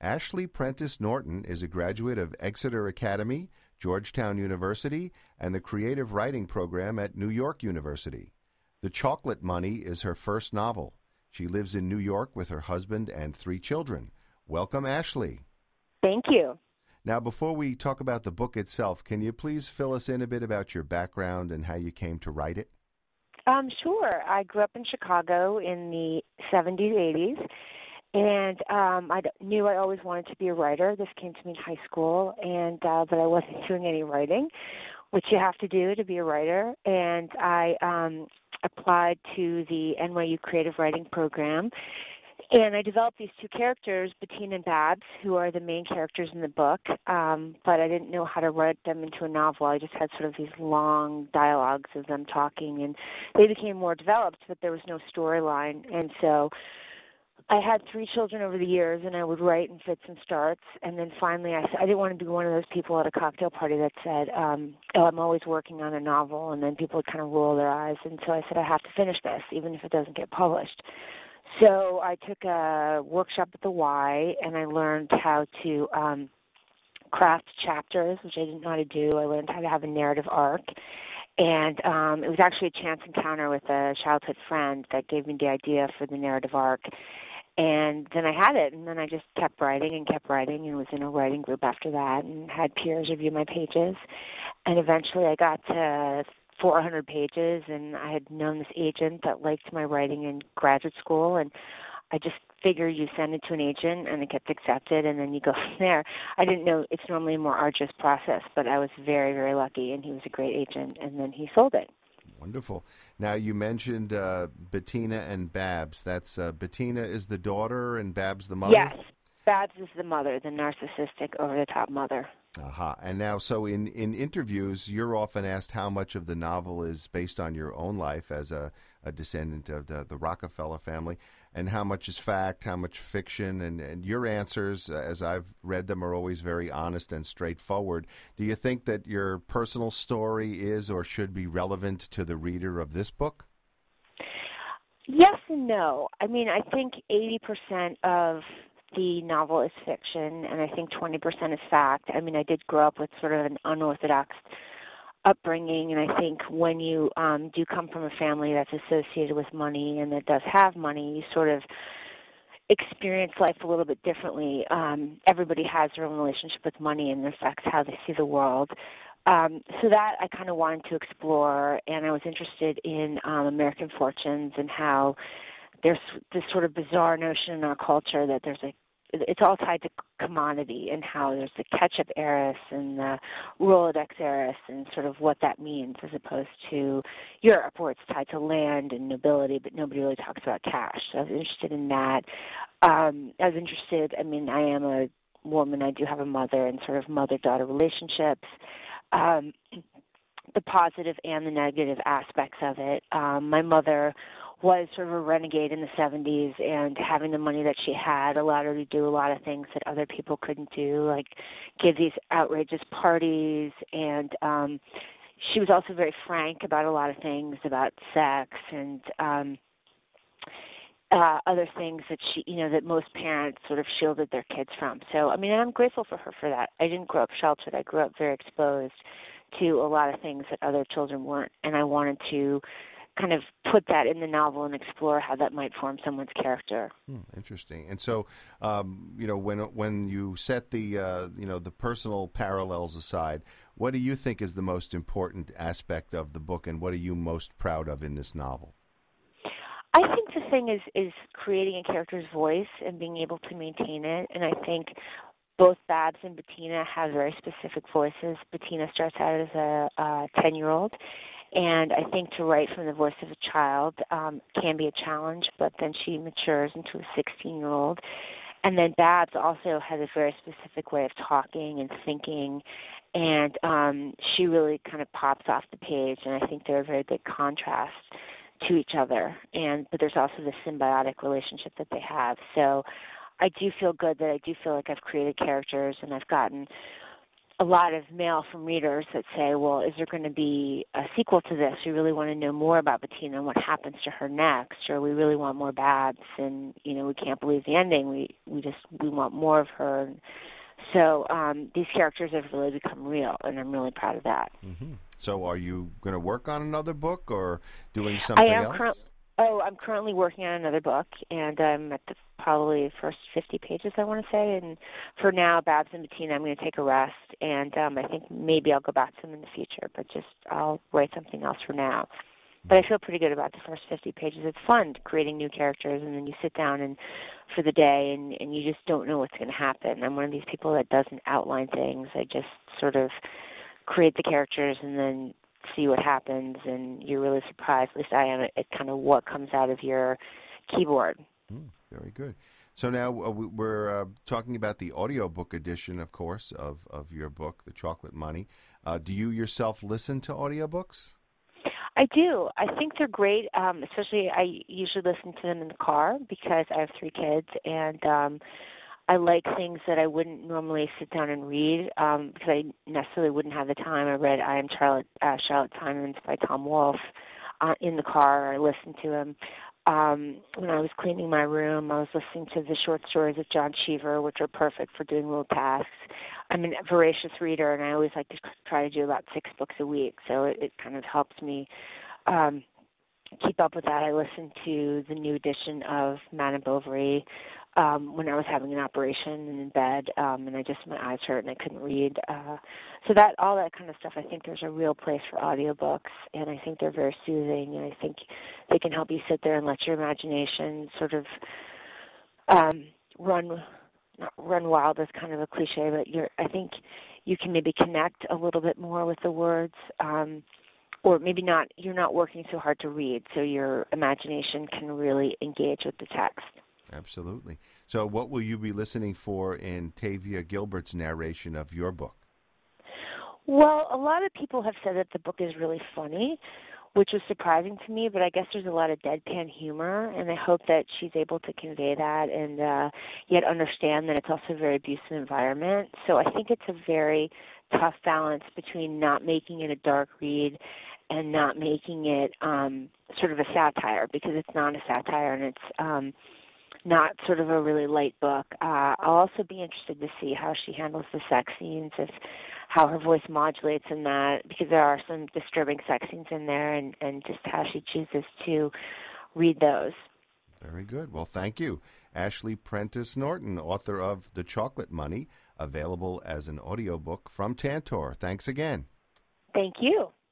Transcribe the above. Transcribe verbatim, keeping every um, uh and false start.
Ashley Prentice Norton is a graduate of Exeter Academy, Georgetown University, and the Creative Writing Program at New York University. The Chocolate Money is her first novel. She lives in New York with her husband and three children. Welcome, Ashley. Thank you. Now, before we talk about the book itself, can you please fill us in a bit about your background and how you came to write it? Um, sure. I grew up in Chicago in the seventies, eighties, and um, I knew I always wanted to be a writer. This came to me in high school, and uh, but I wasn't doing any writing, which you have to do to be a writer. And I um, applied to the N Y U Creative Writing Program, and I developed these two characters, Bettina and Babs, who are the main characters in the book, um, but I didn't know how to write them into a novel. I just had sort of these long dialogues of them talking, and they became more developed, but there was no storyline. And so I had three children over the years, and I would write in fits and starts, and then finally I, I didn't want to be one of those people at a cocktail party that said, um, oh, I'm always working on a novel, and then people would kind of roll their eyes. And so I said, I have to finish this, even if it doesn't get published. So I took a workshop at the Y, and I learned how to um, craft chapters, which I didn't know how to do. I learned how to have a narrative arc. And um, it was actually a chance encounter with a childhood friend that gave me the idea for the narrative arc. And then I had it, and then I just kept writing and kept writing and was in a writing group after that and had peers review my pages. And eventually I got to four hundred pages, and I had known this agent that liked my writing in graduate school, and I just figured you send it to an agent and it gets accepted, and then you go from there. I didn't know it's normally a more arduous process, but I was very, very lucky, and he was a great agent, and then he sold it. Wonderful. Now, you mentioned uh, Bettina and Babs. That's uh, Bettina is the daughter and Babs the mother? Yes. Babs is the mother, the narcissistic, over-the-top mother. Aha. And now, so in, in interviews, you're often asked how much of the novel is based on your own life as a, a descendant of the, the Rockefeller family, and how much is fact, how much fiction, and, and your answers, as I've read them, are always very honest and straightforward. Do you think that your personal story is or should be relevant to the reader of this book? Yes and no. I mean, I think eighty percent of the novel is fiction, and I think twenty percent is fact. I mean, I did grow up with sort of an unorthodox upbringing, and I think when you um, do come from a family that's associated with money and that does have money, you sort of experience life a little bit differently. Um, everybody has their own relationship with money, and it affects how they see the world. Um, so that I kind of wanted to explore, and I was interested in um, American fortunes and how there's this sort of bizarre notion in our culture that there's a it's all tied to commodity, and how there's the ketchup heiress and the Rolodex heiress and sort of what that means, as opposed to Europe, where it's tied to land and nobility, but nobody really talks about cash. So I was interested in that. Um, I was interested, I mean, I am a woman, I do have a mother, and sort of mother-daughter relationships, um, the positive and the negative aspects of it. Um, my mother was sort of a renegade in the seventies, and having the money that she had allowed her to do a lot of things that other people couldn't do, like give these outrageous parties. And um, she was also very frank about a lot of things, about sex and um, uh, other things that she, you know, that most parents sort of shielded their kids from. So, I mean, I'm grateful for her for that. I didn't grow up sheltered. I grew up very exposed to a lot of things that other children weren't, and I wanted to kind of put that in the novel and explore how that might form someone's character. Hmm, interesting. And so, um, you know, when when you set the uh, you know the personal parallels aside, what do you think is the most important aspect of the book, and what are you most proud of in this novel? I think the thing is is creating a character's voice and being able to maintain it. And I think both Babs and Bettina have very specific voices. Bettina starts out as a uh, ten-year-old. And I think to write from the voice of a child um, can be a challenge, but then she matures into a sixteen-year-old. And then Babs also has a very specific way of talking and thinking, and um, she really kind of pops off the page, and I think they're a very big contrast to each other. And but there's also this symbiotic relationship that they have. So I do feel good that I do feel like I've created characters, and I've gotten a a lot of mail from readers that say, well, is there going to be a sequel to this? We really want to know more about Bettina and what happens to her next, or we really want more Babs, and, you know, we can't believe the ending. We we just, we want more of her. So um, these characters have really become real, and I'm really proud of that. Mm-hmm. So are you going to work on another book or doing something I am else? Cur- oh, I'm currently working on another book, and I'm at the probably first fifty pages, I want to say. And for now, Babs and Bettina, I'm going to take a rest, and um, I think maybe I'll go back to them in the future, but just I'll write something else for now. But I feel pretty good about the first fifty pages. It's fun creating new characters, and then you sit down and for the day, and, and you just don't know what's going to happen. I'm one of these people that doesn't outline things. I just sort of create the characters and then see what happens, and you're really surprised, at least I am, at, at kind of what comes out of your keyboard. Mm, very good. So now uh, we're uh, talking about the audiobook edition, of course, of, of your book, The Chocolate Money. Uh, do you yourself listen to audiobooks? I do. I think they're great, um, especially I usually listen to them in the car because I have three kids, and um, I like things that I wouldn't normally sit down and read um, because I necessarily wouldn't have the time. I read I Am Charlotte, uh, Charlotte Simons by Tom Wolfe uh, in the car. I listened to him. Um, when I was cleaning my room, I was listening to the short stories of John Cheever, which are perfect for doing little tasks. I'm a voracious reader, and I always like to try to do about six books a week, so it, it kind of helps me um, keep up with that. I listened to the new edition of Madame Bovary um, when I was having an operation and in bed, um, and I just, my eyes hurt and I couldn't read. Uh, so that, all that kind of stuff, I think there's a real place for audiobooks, and I think they're very soothing, and I think they can help you sit there and let your imagination sort of um, run, not run wild is kind of a cliche, but you're, I think you can maybe connect a little bit more with the words, um, or maybe not, you're not working so hard to read, so your imagination can really engage with the text. Absolutely. So what will you be listening for in Tavia Gilbert's narration of your book? Well, a lot of people have said that the book is really funny, which was surprising to me, but I guess there's a lot of deadpan humor, and I hope that she's able to convey that and uh, yet understand that it's also a very abusive environment. So I think it's a very tough balance between not making it a dark read and not making it um, sort of a satire, because it's not a satire and it's um, not sort of a really light book. Uh, I'll also be interested to see how she handles the sex scenes, if how her voice modulates in that, because there are some disturbing sex scenes in there, and, and just how she chooses to read those. Very good. Well, thank you. Ashley Prentice Norton, author of The Chocolate Money, available as an audiobook from Tantor. Thanks again. Thank you.